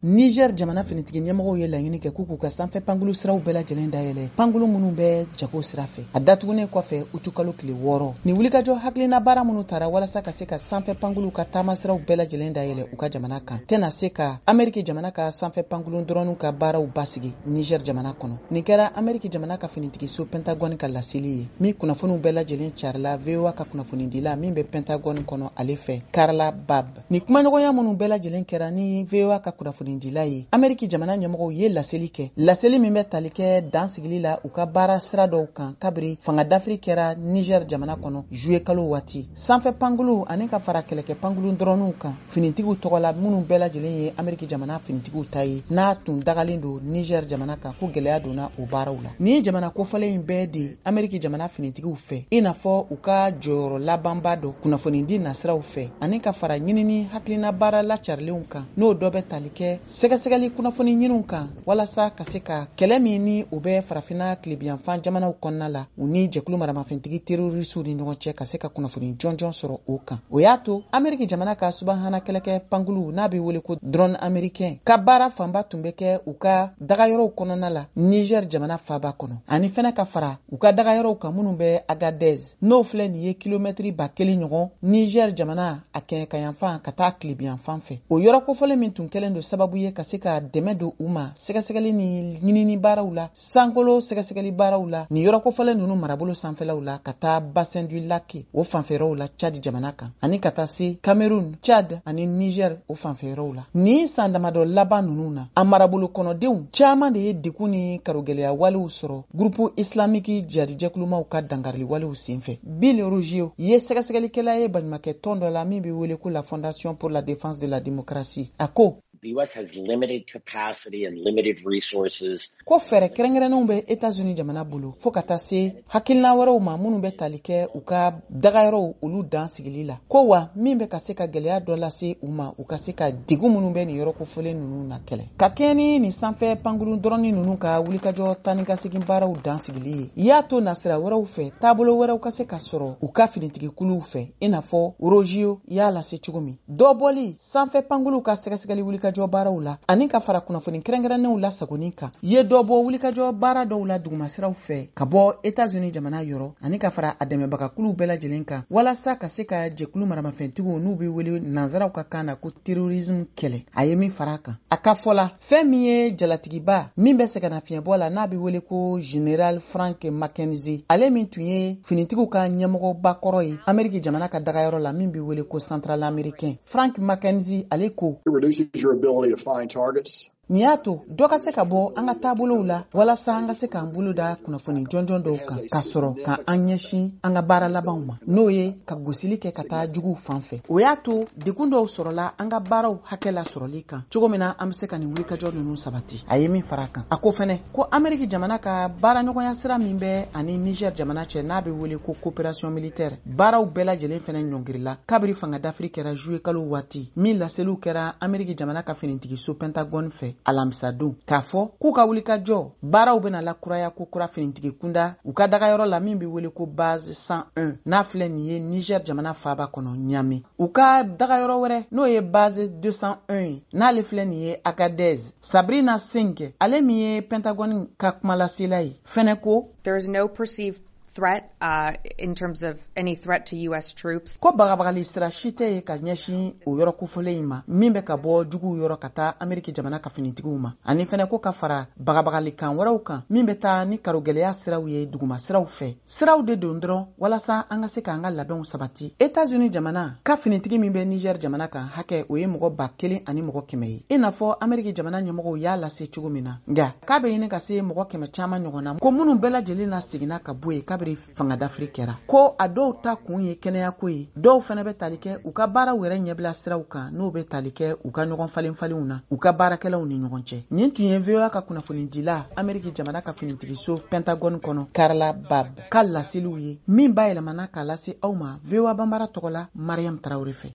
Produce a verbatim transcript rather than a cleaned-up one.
Niger jamana finitigi ɲɛmɔgɔw ye laɲini kɛ k'u k'u ka sanfɛ pangulu siraw bɛɛ lajɛlen dayɛlɛ pangulu minnu bɛ jago sira fɛ. A datugunen kɔfɛ utukalo tile wɔɔrɔ. Ni wulikajɔ hakilina baara minnu taara walasa ka se ka sanfɛ pangulu ka taama siraw bɛɛ lajɛlen dayɛlɛ u ka jamana kan. Tɛna se ka Ameriki jamana ka sanfɛ pangulu dɔrɔnw ka baaraw basigi Niger jamana kɔnɔ. Nin kɛra Ameriki jamana ka finitigi so Pentagon ka laseli ye. Min kunnafoniw bɛɛ lajɛlen carila V O A ka kunnafoni dila min bɛ Pentagon kɔnɔ ale fɛ Karla Babb. Ni kumaɲɔgɔnya minnu bɛɛ lajɛlen kɛra ni V O A ka kunnafoni dila ye. Ameriki jamana ɲɛmɔgɔw ye laseli kɛ. Laseli min bɛ tali kɛ dan sigili la u ka baara sira dɔw kan kabiri fanga dafiri kɛra Niger jamana kɔnɔ juillet kalo waati. Sanfɛ pangulu ani ka fara kɛlɛkɛ pangulu dɔrɔnw kan finitigiw tɔgɔla minnu bɛɛ lajɛlen ye Ameriki jamana finitigiw ta ye. N'a tun dagalen don Niger jamana kan ko gɛlɛya donna o baaraw la. Ni jamana kofɔlen in bɛɛ de Ameriki jamana finitigiw fɛ i n'a fɔ u ka jɔyɔrɔ labanba dɔ kunnafoni di nasiraw fɛ ani ka fara ɲinini hakilina baara lacarilenw kan n'o dɔ bɛ tali kɛ sɛgɛsɛgɛli kunnafoni ɲiniw kan walasa ka se ka kɛlɛ min ni u bɛ farafina tilebiyanfan jamanaw kɔnɔna la u ni jɛkulu maramafɛntigi terrorisiw ni ɲɔgɔn cɛ ka se ka kunnafoni jɔnjɔn sɔrɔ o kan. O y'a to Ameriki jamana ka subahana kɛlɛkɛ pangulu n'a bɛ wele ko drone américain ka baara fanba tun bɛ kɛ u ka dagayɔrɔw kɔnɔna la Niger jamana faaba kɔnɔ ani fɛnɛ ka fara u ka dagayɔrɔw kan minnu bɛ Agadez n'o filɛ nin ye kilomɛtiri ba kelen ɲɔgɔn Niger jamana a kɛɲɛkayanfan ka taa tilebiyanfan fɛ. O yɔrɔ kofɔlen min tun kɛlen don sababu ye ka se ka dɛmɛ don u ma sɛgɛsɛgɛli ni ɲinini baaraw la sankolo sɛgɛsɛgɛli baaraw la ni yɔrɔ kofɔlen ninnu marabolo sanfɛlaw la ka taa bassin du lac o fanfɛraw la Chad jamana kan ani ka taa se Cameroun, Chad ani Niger o fanfɛraw la. Ni san damadɔ laban ninnu na a marabolo kɔnɔdenw caman de ye degun ni karogɛlɛya walew sɔrɔ groupe islamique jihadijɛkulumaw ka dangarili walew senfɛ. Bill Rougio ye sɛgɛsɛgɛlikɛla ye baɲumankɛ tɔn dɔ la min bɛ wele ko la Fondation pour la défense de la démocratie. A ko The U S has limited capacity and limited resources. Ko fɛrɛ kɛrɛnkɛrɛnnenw bɛ États-Unis jamana bolo fo ka taa se hakilina wɛrɛw ma minnu bɛ tali kɛ u ka dagayɔrɔw olu dan sigili la. Ko wa min bɛ ka se ka gɛlɛya dɔ lase u ma u ka se ka degun minnu bɛ nin yɔrɔ kofɔlen ninnu na kɛlɛ. Ka kɛɲɛ ni nin sanfɛ pangulu dɔrɔnni ninnu ka wulikajɔ tani ka segin baaraw dan sigili ye. Y'a to nasira wɛrɛw fɛ taabolo wɛrɛw ka se ka sɔrɔ u ka finitigikuluw fɛ i n'a fɔ Rougio y'a lase cogo min. Dɔ bɔli sanfɛ pangulu ka sɛgɛsɛgɛli wulikajɔ jɔ baaraw la ani ka fara kunnafoni kɛrɛnkɛrɛnnenw la sagoni kan ye dɔ bɔ wulikajɔ baara dɔw la dugumasiraw fɛ ka bɔ États-Unis jamana yɔrɔ ani ka fara a dɛmɛbagakulu bɛɛ lajɛlen kan walasa ka se ka jɛkulu maramafɛntigiw n'u bɛ wele nanzaraw ka kan na ko terrorisme kɛlɛ. A ye min fara kan a ka fɔla fɛn min ye jalatigiba min bɛ sɛgɛnnafiɲɛbɔ la n'a bɛ wele ko General Frank McKenzie ale min tun ye finitigiw ka ɲɛmɔgɔba kɔrɔ ye Ameriki jamana ka dagayɔrɔ la min bɛ wele ko Central Americain. Frank McKenzie ale ko ability to find targets. Ni y'a to dɔ ka se ka bɔ an ka taabolow la walasa an ka se k'an bolo da kunnafoni jɔnjɔn dɔw kan ka sɔrɔ ka an ɲɛsin an ka baara labanw ma n'o ye ka gosili kɛ ka taa juguw fan fɛ. O y'a to degun dɔw sɔrɔla an ka baaraw hakɛ la sɔrɔli kan cogo min na an bɛ se ka nin wulikajɔ ninnu sabati. A ye min fara kan a ko fɛnɛ ko Ameriki jamana ka baara ɲɔgɔnya sira min bɛ ani Niger jamana cɛ n'a bɛ wele ko coopération militaire baaraw bɛɛ lajɛlen fɛnɛ ɲɔngirila kabiri fanga dafiri kɛra juillet kalo waati min laseliw kɛra Ameriki jamana ka finitigi so Pentagon fɛ alamisa don k'a fɔ k'u ka wulikajɔ baaraw bɛna lakuraya ko kura finitigi kunda u ka dagayɔrɔ la min bɛ wele ko base cent un n'a filɛ nin ye Niger jamana faaba kɔnɔ Niamey. U ka dagayɔrɔ wɛrɛ n'o ye base deux cent un n'ale filɛ nin ye Agadez. Sabrina Singh ale min ye Pentagon ka kumalasela ye fɛnɛ ko there is no perceived threat uh, in terms of any threat to U S troops. Ko bagabagali sira si tɛ ye ka ɲɛsin o yɔrɔ kofɔlen in ma min bɛ ka bɔ juguw yɔrɔ ka taa Ameriki jamana ka finitigiw ma ani fɛnɛ ko ka fara bagabagali kan wɛrɛw kan min bɛ taa ni karogɛlɛya siraw ye duguma siraw fɛ. Siraw de don dɔrɔn walasa an ka se k'an ka labɛnw sabati. États-Unis jamana ka finitigi min bɛ Niger jamana kan hakɛ o ye mɔgɔ ba kelen ani mɔgɔ kɛmɛ ye i n'a fɔ Ameriki jamana ɲɛmɔgɔw y'a lase cogo min na nka k'a bɛ ɲini ka se mɔgɔ kɛmɛ caman ɲɔgɔn na ko minnu bɛɛ lajɛlen na seginna ka bɔ ye k'a fanga dafiri kɛra ko a dɔw ta kun ye kɛnɛya ko ye dɔw fana bɛ tali kɛ u ka baaraw yɛrɛ ɲɛbila siraw kan n'o bɛ tali kɛ u ka ɲɔgɔn falen falenw na u ka baarakɛlaw ni ɲɔgɔn cɛ. Nin tun ye V O A ka kunnafoni dila Ameriki jamana ka finitigi so Pentagon kɔnɔ Karla Babb ka laseliw ye min ba yɛlɛmana k'a lase aw ma V O A banbaara tɔgɔ la Mariam Tarawele fɛ.